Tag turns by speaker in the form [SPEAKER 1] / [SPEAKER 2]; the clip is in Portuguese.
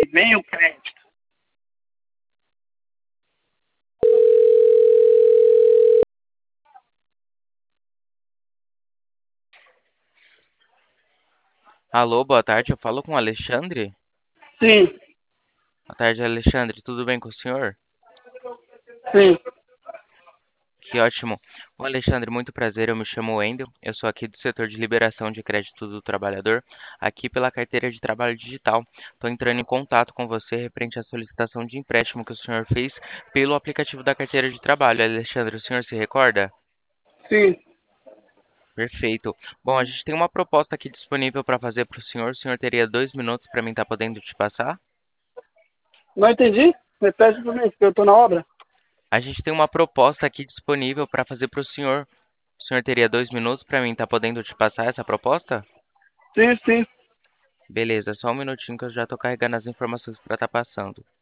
[SPEAKER 1] vem o crédito.
[SPEAKER 2] Alô, boa tarde. Eu falo com o Alexandre.
[SPEAKER 1] Sim,
[SPEAKER 2] Boa tarde, Alexandre. Tudo bem com o senhor?
[SPEAKER 1] sim.
[SPEAKER 2] Que ótimo. Bom, Alexandre, muito prazer. Eu me chamo Wendel. Eu sou aqui do setor de liberação de crédito do trabalhador, aqui pela carteira de trabalho digital. Estou entrando em contato com você referente à solicitação de empréstimo que o senhor fez pelo aplicativo da carteira de trabalho. Alexandre, o senhor se recorda?
[SPEAKER 1] Sim.
[SPEAKER 2] Perfeito. Bom, a gente tem uma proposta aqui disponível para fazer para o senhor. O senhor teria 2 minutos para mim estar podendo te passar?
[SPEAKER 1] Não entendi? Repete para mim, porque eu tô na obra.
[SPEAKER 2] A gente tem uma proposta aqui disponível para fazer para o senhor. O senhor teria 2 minutos para mim estar podendo te passar essa proposta?
[SPEAKER 1] Sim, sim.
[SPEAKER 2] Beleza, só um minutinho que eu já estou carregando as informações para estar passando.